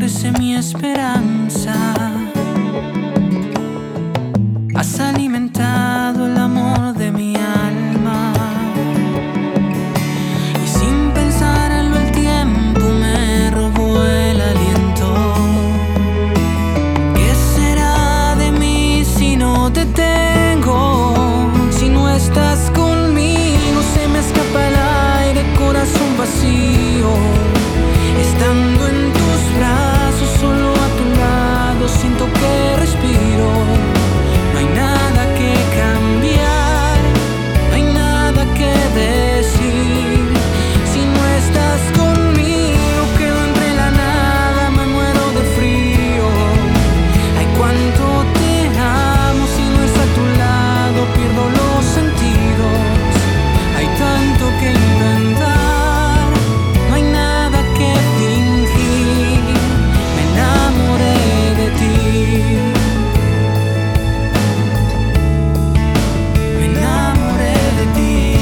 crece mi esperanza. Has alimentado el amor de mi alma, y sin pensarlo el tiempo me robó el aliento. ¿Qué será de mí si no te tengo? Si no estás conmigo se me escapa el aire, corazón vacío. Estando en tus brazos, solo a tu lado, siento que respiro. No hay nada que cambiar, no hay nada que decir. Si no estás conmigo, quedo entre la nada, me muero de frío. Ay, cuánto te amo, si no estás a tu lado, pierdo los sentidos. Hay tanto que inventar, no hay nada que fingir. Me enamoré de ti. Me enamoré de ti.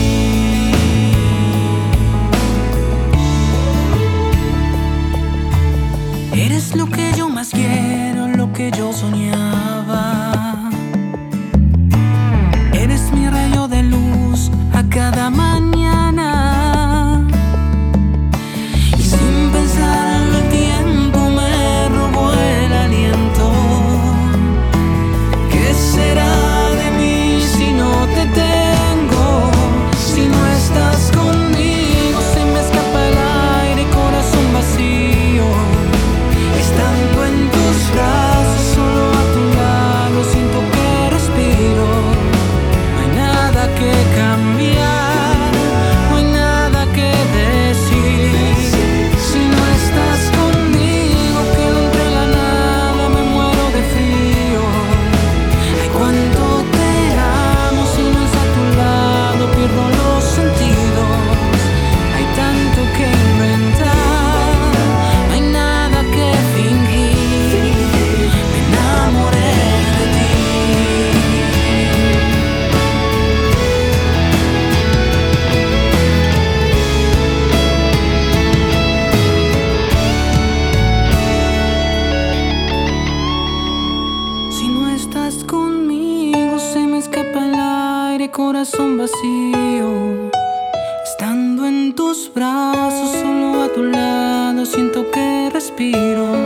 Eres lo que yo más quiero, lo que yo soñaba. Eres mi rayo de luz a cada mañana. Y sin pensarlo el tiempo me robó el aliento. ¿Qué será de mí si no te tengo? Si no estás conmigo se me escapa el aire, corazón vacío. Estando en tus brazos, solo a tu lado, siento que respiro. No hay nada que cambiar, no hay nada que decir. Si no estás conmigo, quedo entre la nada, me muero de frío. Ay, cuánto te amo, si no estás a tu lado, pierdo los sentidos. Hay tanto que inventar, no hay nada que fingir. Me enamoré de ti. Si no estás conmigo se me escapa el aire, corazón vacío. Estando en tus brazos, solo a tu lado, siento que respiro.